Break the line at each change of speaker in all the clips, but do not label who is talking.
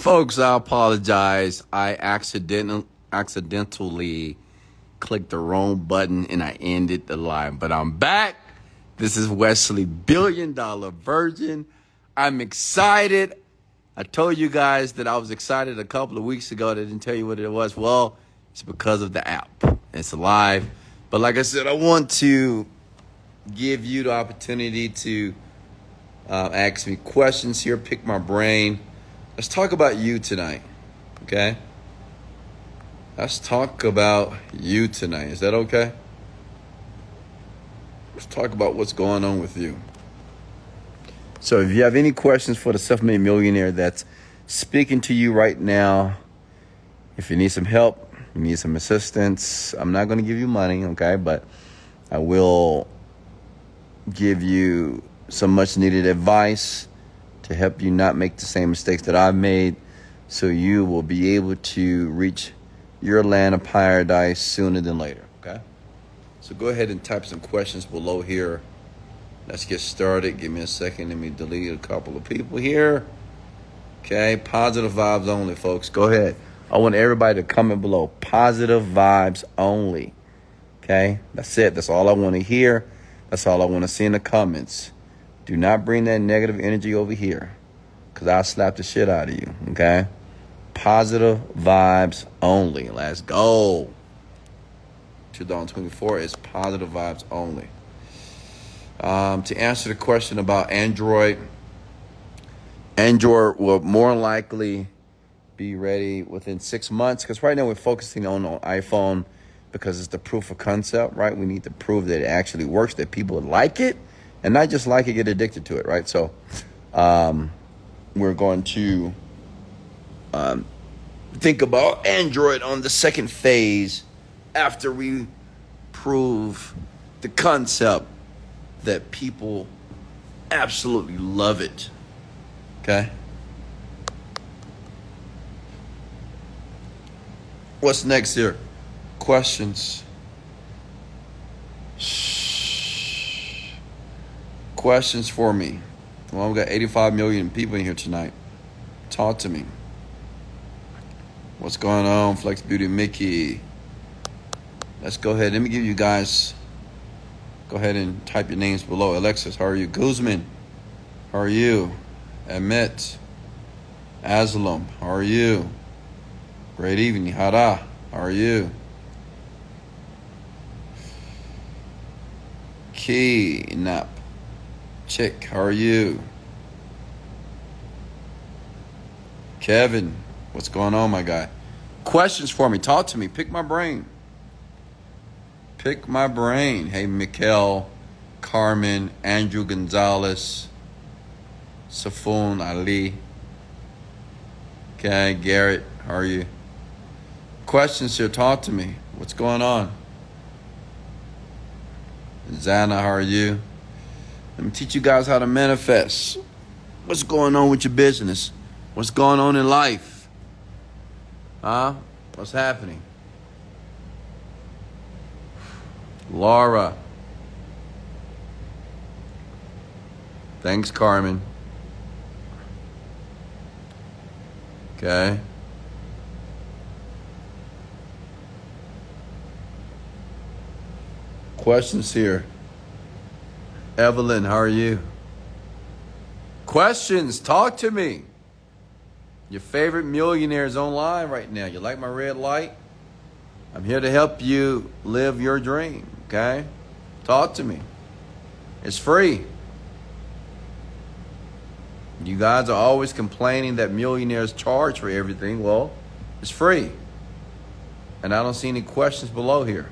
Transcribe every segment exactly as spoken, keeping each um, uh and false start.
Folks, I apologize. I accidentally accidentally clicked the wrong button and I ended the live. But I'm back. This is Wesley, Billion Dollar Virgin. I'm excited. I told you guys that I was excited a couple of weeks ago. I didn't tell you what it was. Well, it's because of the app. It's live. But like I said, I want to give you the opportunity to uh, ask me questions here, pick my brain. Let's talk about you tonight, okay? Let's talk about you tonight. Is that okay? Let's talk about what's going on with you. So if you have any questions for the self-made millionaire that's speaking to you right now, if you need some help, you need some assistance, I'm not going to give you money, okay? But I will give you some much-needed advice to help you not make the same mistakes that I've made, so you will be able to reach your land of paradise sooner than later, okay? So go ahead and type some questions below here. Let's get started. Give me a second. Let me delete a couple of people here. Okay, positive vibes only, folks. Go ahead. I want everybody to comment below. Positive vibes only. Okay, that's it. That's all I want to hear. That's all I want to see in the comments. Do not bring that negative energy over here, because I'll slap the shit out of you, okay? Positive vibes only. Let's go. twenty twenty-four is positive vibes only. Um, to answer the question about Android, Android will more likely be ready within six months, because right now we're focusing on, on iPhone because it's the proof of concept, right? We need to prove that it actually works, that people like it. And not just like it, get addicted to it, right? So um, we're going to um, think about Android on the second phase after we prove the concept that people absolutely love it, okay? What's next here? Questions. Questions for me. Well, we got eighty-five million people in here tonight. Talk to me. What's going on, Flex Beauty Mickey? Let's go ahead. Let me give you guys, go ahead and type your names below. Alexis, how are you? Guzman, how are you? Amit, Aslam, how are you? Great evening. Hara, how are you? Key-nap. Chick, how are you? Kevin, what's going on, my guy? Questions for me. Talk to me. Pick my brain. Pick my brain. Hey, Mikkel, Carmen, Andrew Gonzalez, Safoon Ali. Okay, Garrett, how are you? Questions here. Talk to me. What's going on? Zana, how are you? Let me teach you guys how to manifest. What's going on with your business? What's going on in life? Huh? What's happening? Laura. Thanks, Carmen. Okay. Questions here. Evelyn, how are you? Questions, talk to me. Your favorite millionaire is online right now. You like my red light? I'm here to help you live your dream, okay? Talk to me. It's free. You guys are always complaining that millionaires charge for everything. Well, it's free. And I don't see any questions below here.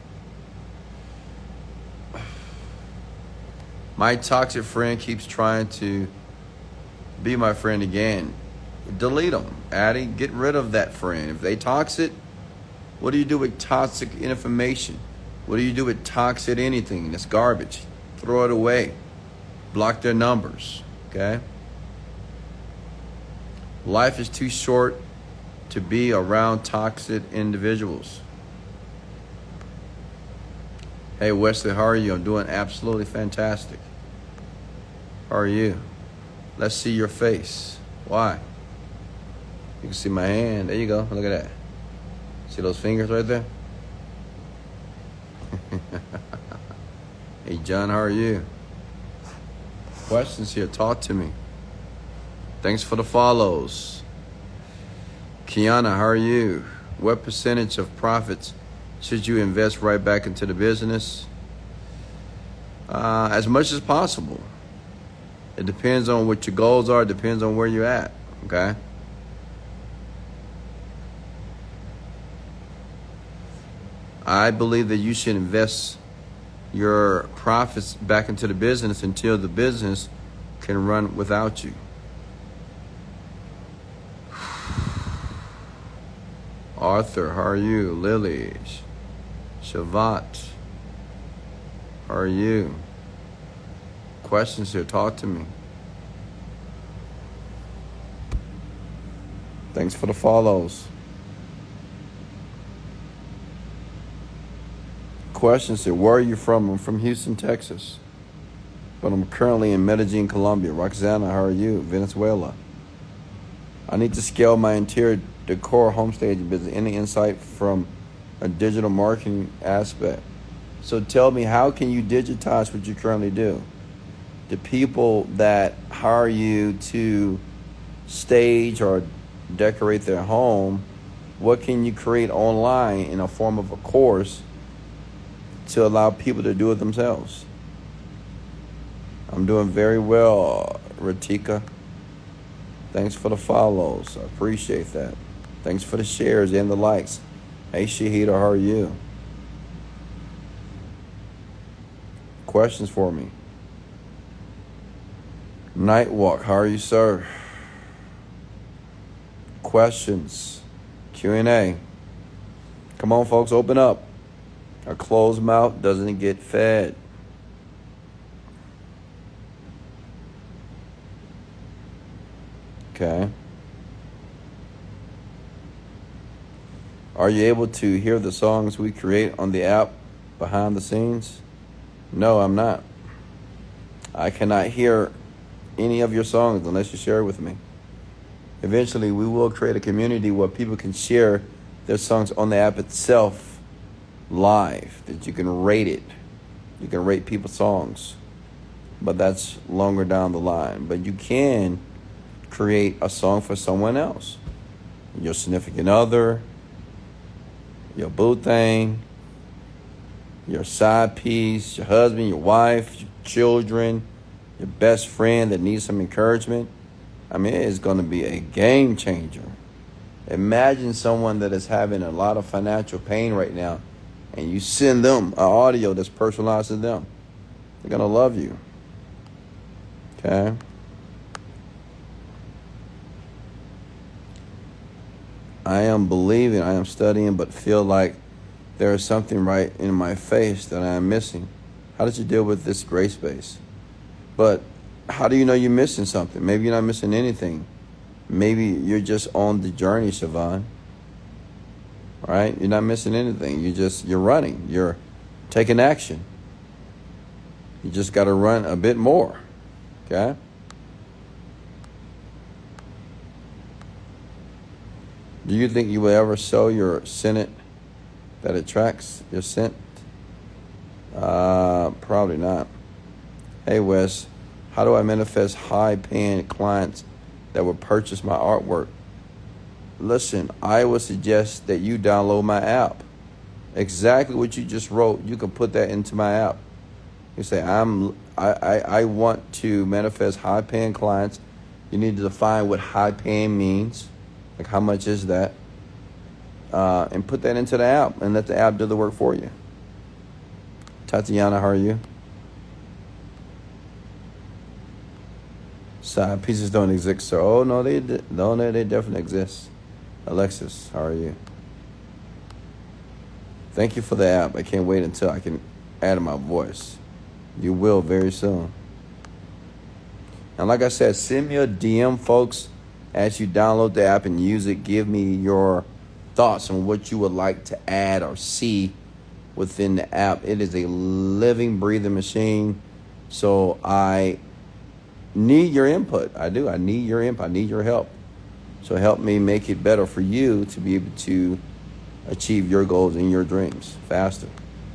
My toxic friend keeps trying to be my friend again. Delete them, Addie. Get rid of that friend. If they toxic, what do you do with toxic information? What do you do with toxic anything? That's garbage. Throw it away. Block their numbers, okay? Life is too short to be around toxic individuals. Hey, Wesley, how are you? I'm doing absolutely fantastic. How are you? Let's see your face. Why? You can see my hand. There you go. Look at that. See those fingers right there? Hey, John, how are you? Questions here. Talk to me. Thanks for the follows. Kiana, how are you? What percentage of profits should you invest right back into the business? Uh, as much as possible. It depends on what your goals are. It depends on where you're at. Okay? I believe that you should invest your profits back into the business until the business can run without you. Arthur, how are you? Lily, Shavat, how are you? Questions here, talk to me. Thanks for the follows. Questions here, where are you from? I'm from Houston, Texas, but I'm currently in Medellin, Colombia. Roxana, how are you? Venezuela. I need to scale my interior decor homestaging business. Any insight from a digital marketing aspect? So tell me, how can you digitize what you currently do? The people that hire you to stage or decorate their home, what can you create online in a form of a course to allow people to do it themselves? I'm doing very well, Ratika. Thanks for the follows. I appreciate that. Thanks for the shares and the likes. Hey, Shahida, how are you? Questions for me? Nightwalk, how are you, sir? Questions? Q and A. Come on, folks, open up. A closed mouth doesn't get fed. Okay. Are you able to hear the songs we create on the app behind the scenes? No, I'm not. I cannot hear any of your songs unless you share it with me. Eventually, we will create a community where people can share their songs on the app itself live, that you can rate it. You can rate people's songs, but that's longer down the line. But you can create a song for someone else, your significant other, your boo thing, your side piece, your husband, your wife, your children, your best friend that needs some encouragement. I mean, it's going to be a game changer. Imagine someone that is having a lot of financial pain right now, and you send them an audio that's personalized to them. They're going to love you. Okay? I am believing, I am studying, but feel like there is something right in my face that I am missing. How did you deal with this gray space? But how do you know you're missing something? Maybe you're not missing anything. Maybe you're just on the journey, Siobhan. Right? You're not missing anything. You just, you're running. You're taking action. You just got to run a bit more. Okay? Do you think you will ever sell your Senate that attracts your scent? Uh, probably not. Hey, Wes, how do I manifest high-paying clients that will purchase my artwork? Listen, I would suggest that you download my app. Exactly what you just wrote, you can put that into my app. You say, I'm, I, I, I want to manifest high-paying clients. You need to define what high-paying means. Like, how much is that? Uh, and put that into the app and let the app do the work for you. Tatiana, how are you? Side pieces don't exist, sir. Oh, no, they no, they, they definitely exist. Alexis, how are you? Thank you for the app. I can't wait until I can add my voice. You will very soon. And like I said, send me a D M, folks, as you download the app and use it. Give me your thoughts on what you would like to add or see within the app. It is a living, breathing machine. So I need your input. I do. I need your input. I need your help. So help me make it better for you to be able to achieve your goals and your dreams faster.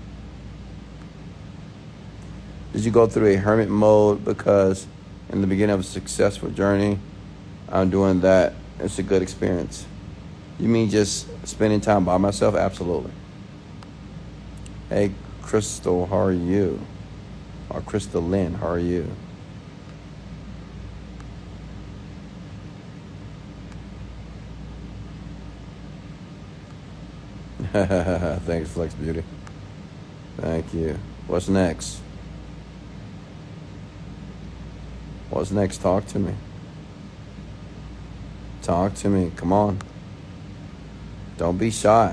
Did you go through a hermit mode because in the beginning of a successful journey, I'm doing that. It's a good experience. You mean just spending time by myself? Absolutely. Hey, Crystal, how are you? Or Crystal Lynn, how are you? Thanks, Flex Beauty. Thank you. What's next? What's next? Talk to me. Talk to me. Come on. Don't be shy.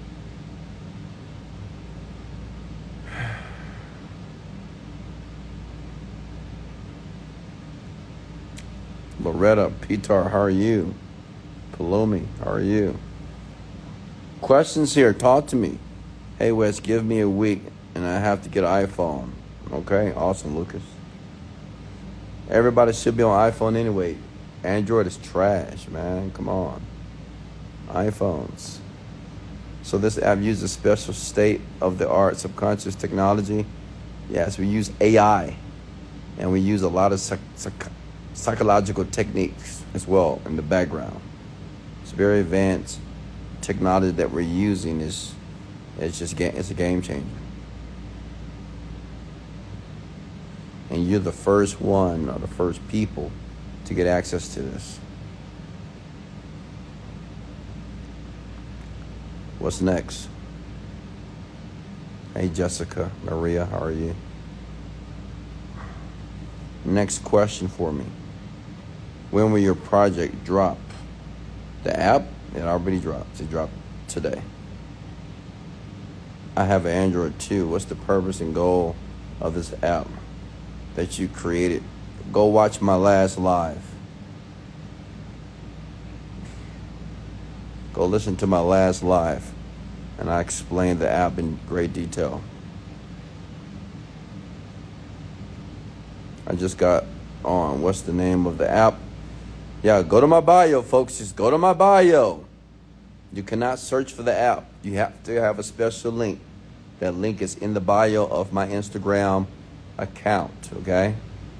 Loretta, Pitar, how are you? Paloma, how are you? Questions here. Talk to me. Hey, Wes, give me a week and I have to get an iPhone. Okay? Awesome, Lucas. Everybody should be on iPhone anyway. Android is trash, man. Come on. iPhones. So this app uses special state-of-the-art subconscious technology. Yes, we use A I. And we use a lot of psych- psych- psychological techniques as well in the background. It's very advanced technology that we're using. is it's just it's a game changer. And you're the first one or the first people to get access to this. What's next? Hey, Jessica, Maria, how are you? Next question for me. When will your project drop? The app, it already dropped. It dropped today. I have an Android too. What's the purpose and goal of this app that you created? Go watch my last live. Go listen to my last live. And I explained the app in great detail. I just got on. What's the name of the app? Yeah, go to my bio, folks. Just go to my bio. You cannot search for the app. You have to have a special link. That link is in the bio of my Instagram account, okay?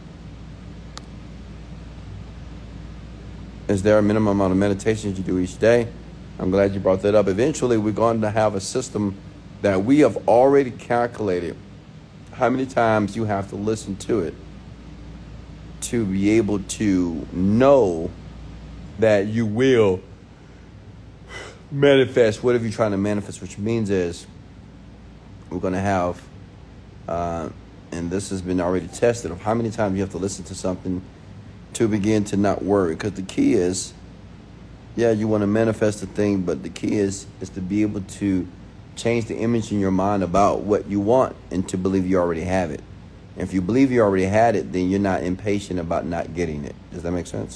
Is there a minimum amount of meditations you do each day? I'm glad you brought that up. Eventually, we're going to have a system that we have already calculated how many times you have to listen to it to be able to know that you will manifest whatever you're trying to manifest, which means is we're going to have, uh, and this has been already tested, of how many times you have to listen to something to begin to not worry. Because the key is, yeah, you want to manifest the thing, but the key is is to be able to change the image in your mind about what you want and to believe you already have it. And if you believe you already had it, then you're not impatient about not getting it. Does that make sense?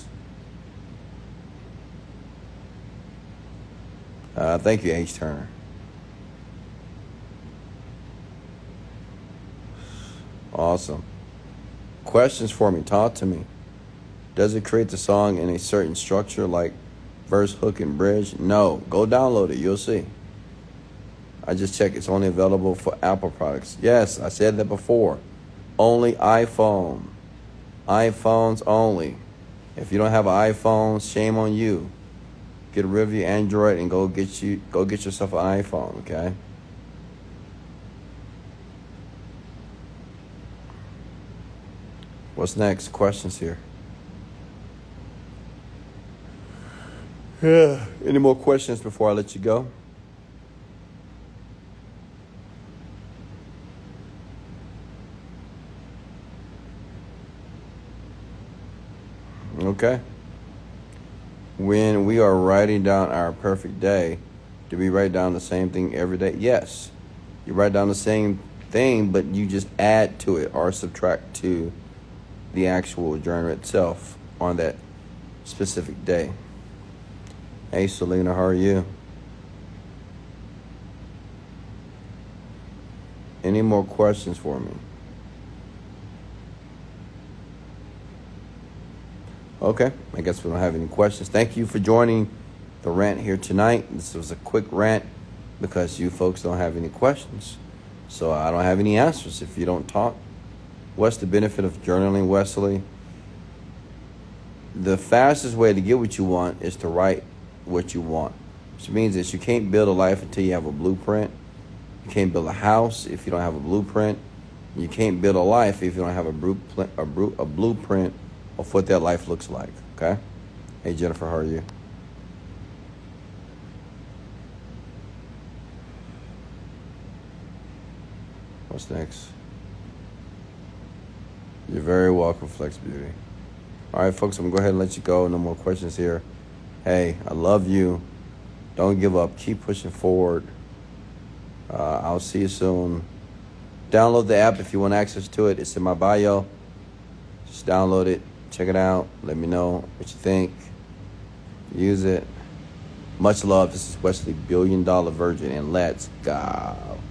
Uh, thank you, H. Turner. Awesome. Questions for me. Talk to me. Does it create the song in a certain structure like verse, hook, and bridge? No. Go download it. You'll see. I just checked. It's only available for Apple products. Yes, I said that before. Only iPhone. iPhones only. If you don't have an iPhone, shame on you. Get rid of your Android and go get you go get yourself an iPhone, okay? What's next? Questions here. Yeah. Any more questions before I let you go? Okay. When we are writing down our perfect day, do we write down the same thing every day? Yes. You write down the same thing, but you just add to it or subtract to the actual journal itself on that specific day. Hey, Selena, how are you? Any more questions for me? Okay, I guess we don't have any questions. Thank you for joining the rant here tonight. This was a quick rant because you folks don't have any questions. So I don't have any answers if you don't talk. What's the benefit of journaling, Wesley? The fastest way to get what you want is to write what you want. Which means that you can't build a life until you have a blueprint. You can't build a house if you don't have a blueprint. You can't build a life if you don't have a blueprint, a blueprint of what that life looks like, okay? Hey, Jennifer, how are you? What's next? You're very welcome, Flex Beauty. All right, folks, I'm going to go ahead and let you go. No more questions here. Hey, I love you. Don't give up. Keep pushing forward. Uh, I'll see you soon. Download the app if you want access to it. It's in my bio. Just download it. Check it out. Let me know what you think. Use it. Much love. This is Wesley, Billion Dollar Virgin, and let's go.